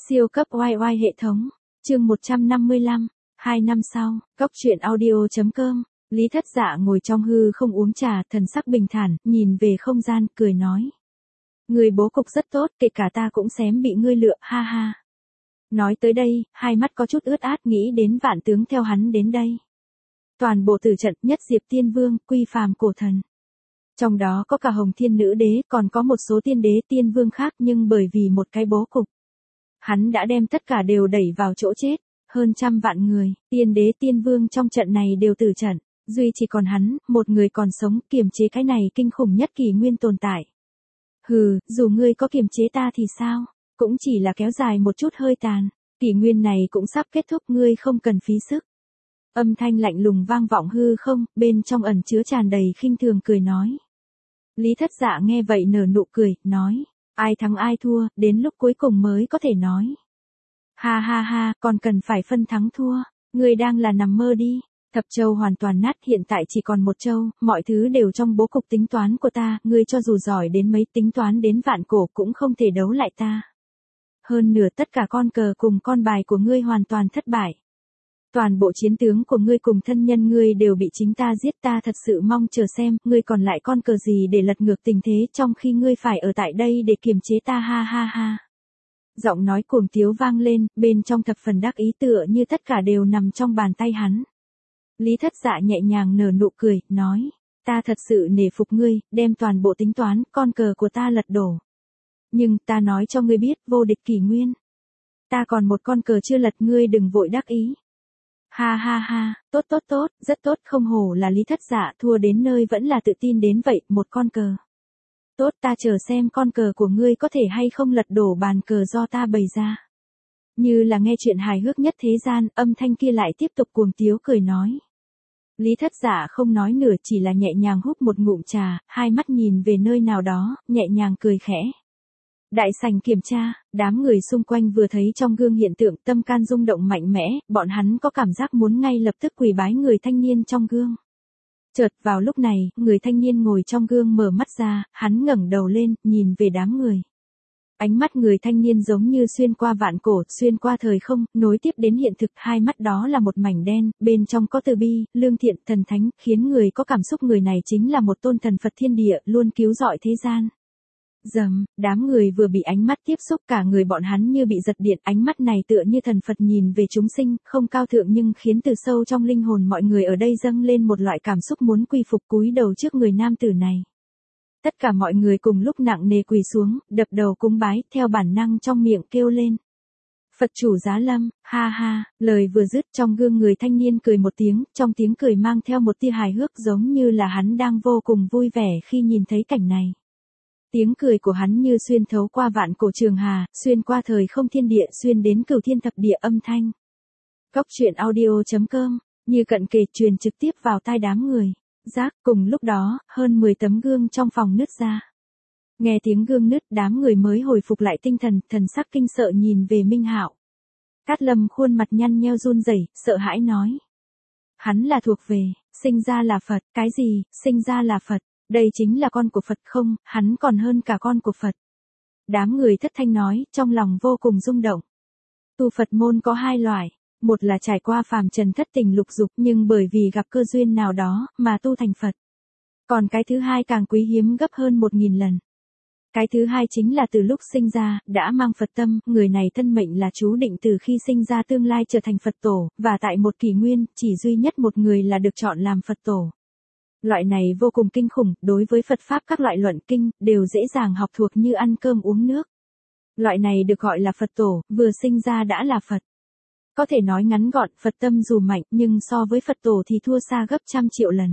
Siêu cấp oai oai hệ thống, chương 155, 2 năm sau, Cóc truyện audio.com, Lý Thất Dạ ngồi trong hư không uống trà, thần sắc bình thản, nhìn về không gian, cười nói. Người bố cục rất tốt, kể cả ta cũng xém bị ngươi lựa, ha ha. Nói tới đây, hai mắt có chút ướt át nghĩ đến vạn tướng theo hắn đến đây. Toàn bộ tử trận nhất diệp tiên vương, quy phàm cổ thần. Trong đó có cả hồng thiên nữ đế, còn có một số tiên đế tiên vương khác nhưng bởi vì một cái bố cục. Hắn đã đem tất cả đều đẩy vào chỗ chết, hơn 100 vạn người, tiên đế tiên vương trong trận này đều tử trận, duy chỉ còn hắn, một người còn sống, kiềm chế cái này kinh khủng nhất kỷ nguyên tồn tại. Hừ, dù ngươi có kiềm chế ta thì sao, cũng chỉ là kéo dài một chút hơi tàn, kỷ nguyên này cũng sắp kết thúc, ngươi không cần phí sức. Âm thanh lạnh lùng vang vọng hư không, bên trong ẩn chứa tràn đầy khinh thường cười nói. Lý Thất Dạ nghe vậy nở nụ cười, nói. Ai thắng ai thua, đến lúc cuối cùng mới có thể nói. Ha ha ha, còn cần phải phân thắng thua, ngươi đang là nằm mơ đi. Thập châu hoàn toàn nát, hiện tại chỉ còn một châu, mọi thứ đều trong bố cục tính toán của ta, ngươi cho dù giỏi đến mấy tính toán đến vạn cổ cũng không thể đấu lại ta. Hơn nửa tất cả con cờ cùng con bài của ngươi hoàn toàn thất bại. Toàn bộ chiến tướng của ngươi cùng thân nhân ngươi đều bị chính ta giết, ta thật sự mong chờ xem, ngươi còn lại con cờ gì để lật ngược tình thế trong khi ngươi phải ở tại đây để kiềm chế ta, ha ha ha. Giọng nói cuồng tiếu vang lên, bên trong thập phần đắc ý tựa như tất cả đều nằm trong bàn tay hắn. Lý Thất Dạ nhẹ nhàng nở nụ cười, nói, ta thật sự nể phục ngươi, đem toàn bộ tính toán, con cờ của ta lật đổ. Nhưng ta nói cho ngươi biết, vô địch kỷ nguyên. Ta còn một con cờ chưa lật, ngươi đừng vội đắc ý. Ha ha ha, tốt tốt tốt, rất tốt, không hổ là Lý Thất Dạ, thua đến nơi vẫn là tự tin đến vậy, một con cờ. Tốt, ta chờ xem con cờ của ngươi có thể hay không lật đổ bàn cờ do ta bày ra. Như là nghe chuyện hài hước nhất thế gian, âm thanh kia lại tiếp tục cuồng tiếu cười nói. Lý Thất Dạ không nói nửa, chỉ là nhẹ nhàng hút một ngụm trà, hai mắt nhìn về nơi nào đó, nhẹ nhàng cười khẽ. Đại sảnh kiểm tra, đám người xung quanh vừa thấy trong gương hiện tượng tâm can rung động mạnh mẽ, bọn hắn có cảm giác muốn ngay lập tức quỳ bái người thanh niên trong gương. Chợt vào lúc này, người thanh niên ngồi trong gương mở mắt ra, hắn ngẩng đầu lên, nhìn về đám người. Ánh mắt người thanh niên giống như xuyên qua vạn cổ, xuyên qua thời không, nối tiếp đến hiện thực, hai mắt đó là một mảnh đen, bên trong có từ bi, lương thiện, thần thánh, khiến người có cảm xúc người này chính là một tôn thần Phật thiên địa, luôn cứu rọi thế gian. Dầm, đám người vừa bị ánh mắt tiếp xúc cả người bọn hắn như bị giật điện, ánh mắt này tựa như thần Phật nhìn về chúng sinh, không cao thượng nhưng khiến từ sâu trong linh hồn mọi người ở đây dâng lên một loại cảm xúc muốn quy phục cúi đầu trước người nam tử này. Tất cả mọi người cùng lúc nặng nề quỳ xuống, đập đầu cúng bái, theo bản năng trong miệng kêu lên. Phật chủ giá lâm, ha ha, lời vừa dứt trong gương người thanh niên cười một tiếng, trong tiếng cười mang theo một tia hài hước giống như là hắn đang vô cùng vui vẻ khi nhìn thấy cảnh này. Tiếng cười của hắn như xuyên thấu qua vạn cổ trường hà, xuyên qua thời không thiên địa, xuyên đến cửu thiên thập địa âm thanh. Cóc truyện audio.com, như cận kề truyền trực tiếp vào tai đám người. Giác, cùng lúc đó, hơn 10 tấm gương trong phòng nứt ra. Nghe tiếng gương nứt, đám người mới hồi phục lại tinh thần, thần sắc kinh sợ nhìn về Minh Hạo. Cát Lâm khuôn mặt nhăn nheo run rẩy, sợ hãi nói. Hắn là thuộc về, sinh ra là Phật, cái gì, sinh ra là Phật. Đây chính là con của Phật không, hắn còn hơn cả con của Phật. Đám người thất thanh nói, trong lòng vô cùng rung động. Tu Phật môn có hai loại, một là trải qua phàm trần thất tình lục dục nhưng bởi vì gặp cơ duyên nào đó mà tu thành Phật. Còn cái thứ hai càng quý hiếm gấp hơn 1000 lần. Cái thứ hai chính là từ lúc sinh ra, đã mang Phật tâm, người này thân mệnh là chú định từ khi sinh ra tương lai trở thành Phật tổ, và tại một kỷ nguyên, chỉ duy nhất một người là được chọn làm Phật tổ. Loại này vô cùng kinh khủng, đối với Phật Pháp các loại luận kinh, đều dễ dàng học thuộc như ăn cơm uống nước. Loại này được gọi là Phật tổ, vừa sinh ra đã là Phật. Có thể nói ngắn gọn, Phật tâm dù mạnh, nhưng so với Phật tổ thì thua xa gấp 100.000.000 lần.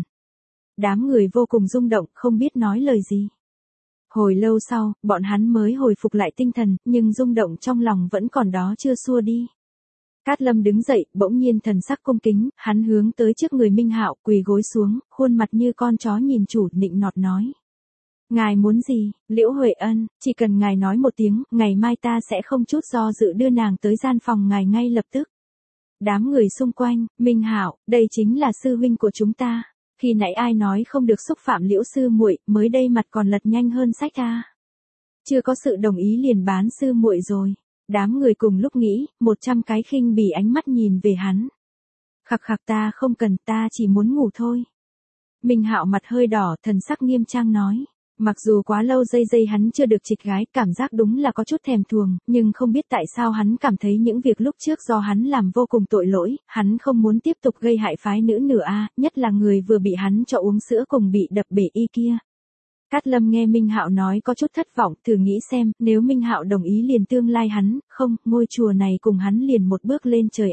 Đám người vô cùng rung động, không biết nói lời gì. Hồi lâu sau, bọn hắn mới hồi phục lại tinh thần, nhưng rung động trong lòng vẫn còn đó chưa xua đi. Cát Lâm đứng dậy, bỗng nhiên thần sắc cung kính, hắn hướng tới trước người Minh Hạo, quỳ gối xuống, khuôn mặt như con chó nhìn chủ, nịnh nọt nói. Ngài muốn gì, Liễu Huệ Ân, chỉ cần ngài nói một tiếng, ngày mai ta sẽ không chút do dự đưa nàng tới gian phòng ngài ngay lập tức. Đám người xung quanh, Minh Hạo, đây chính là sư huynh của chúng ta. Khi nãy ai nói không được xúc phạm Liễu sư muội, mới đây mặt còn lật nhanh hơn sách a. Chưa có sự đồng ý liền bán sư muội rồi. Đám người cùng lúc nghĩ, 100 cái khinh bỉ ánh mắt nhìn về hắn. Khặc khặc ta không cần, ta chỉ muốn ngủ thôi. Minh Hạo mặt hơi đỏ, thần sắc nghiêm trang nói. Mặc dù quá lâu dây hắn chưa được chịch gái, cảm giác đúng là có chút thèm thuồng, nhưng không biết tại sao hắn cảm thấy những việc lúc trước do hắn làm vô cùng tội lỗi, hắn không muốn tiếp tục gây hại phái nữ nữa nhất là người vừa bị hắn cho uống sữa cùng bị đập bể y kia. Cát Lâm nghe Minh Hạo nói có chút thất vọng, thử nghĩ xem, nếu Minh Hạo đồng ý liền tương lai hắn, không, ngôi chùa này cùng hắn liền một bước lên trời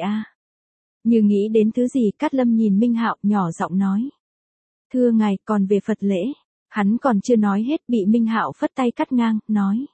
Như nghĩ đến thứ gì, Cát Lâm nhìn Minh Hạo, nhỏ giọng nói. Thưa ngài, còn về Phật lễ. Hắn còn chưa nói hết bị Minh Hạo phất tay cắt ngang, nói.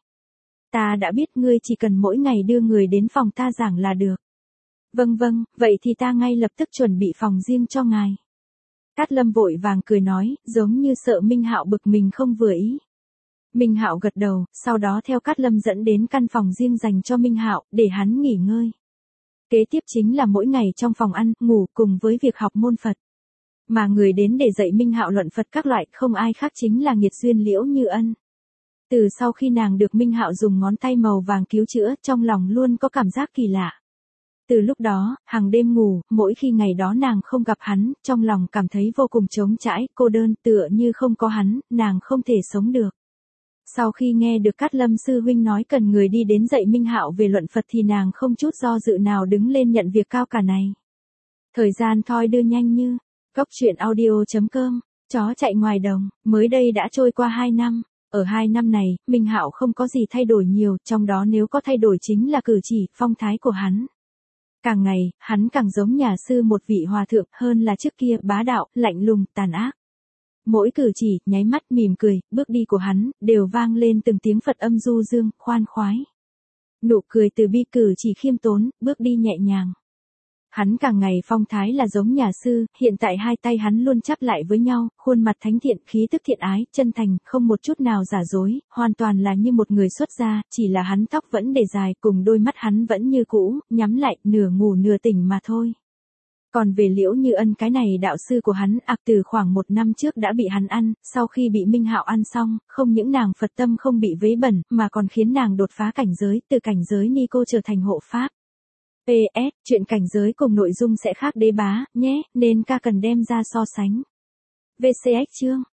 Ta đã biết ngươi chỉ cần mỗi ngày đưa người đến phòng ta giảng là được. Vâng vâng, vậy thì ta ngay lập tức chuẩn bị phòng riêng cho ngài. Cát Lâm vội vàng cười nói, giống như sợ Minh Hạo bực mình không vừa ý. Minh Hạo gật đầu, sau đó theo Cát Lâm dẫn đến căn phòng riêng dành cho Minh Hạo, để hắn nghỉ ngơi. Kế tiếp chính là mỗi ngày trong phòng ăn, ngủ cùng với việc học môn Phật. Mà người đến để dạy Minh Hạo luận Phật các loại không ai khác chính là Nghiệt Duyên Liễu Như Ân. Từ sau khi nàng được Minh Hạo dùng ngón tay màu vàng cứu chữa, trong lòng luôn có cảm giác kỳ lạ. Từ lúc đó, hàng đêm ngủ, mỗi khi ngày đó nàng không gặp hắn, trong lòng cảm thấy vô cùng trống trải, cô đơn, tựa như không có hắn, nàng không thể sống được. Sau khi nghe được Cát Lâm sư huynh nói cần người đi đến dạy Minh Hạo về luận Phật thì nàng không chút do dự nào đứng lên nhận việc cao cả này. Thời gian thoi đưa nhanh như Cốc truyện audio.com, chó chạy ngoài đồng, mới đây đã trôi qua 2 năm. Ở 2 năm này, Minh Hạo không có gì thay đổi nhiều, trong đó nếu có thay đổi chính là cử chỉ, phong thái của hắn. Càng ngày, hắn càng giống nhà sư một vị hòa thượng hơn là trước kia bá đạo, lạnh lùng, tàn ác. Mỗi cử chỉ, nháy mắt, mỉm cười, bước đi của hắn, đều vang lên từng tiếng Phật âm du dương, khoan khoái. Nụ cười từ bi, cử chỉ khiêm tốn, bước đi nhẹ nhàng. Hắn càng ngày phong thái là giống nhà sư, hiện tại hai tay hắn luôn chắp lại với nhau, khuôn mặt thánh thiện, khí tức thiện ái, chân thành, không một chút nào giả dối, hoàn toàn là như một người xuất gia, chỉ là hắn tóc vẫn để dài, cùng đôi mắt hắn vẫn như cũ, nhắm lại, nửa ngủ nửa tỉnh mà thôi. Còn về Liễu Như Ân, cái này đạo sư của hắn, từ khoảng 1 năm trước đã bị hắn ăn, sau khi bị Minh Hạo ăn xong, không những nàng Phật tâm không bị vấy bẩn, mà còn khiến nàng đột phá cảnh giới, từ cảnh giới ni cô trở thành hộ pháp. PS, chuyện cảnh giới cùng nội dung sẽ khác đế bá, nhé, nên ca cần đem ra so sánh. VCX chương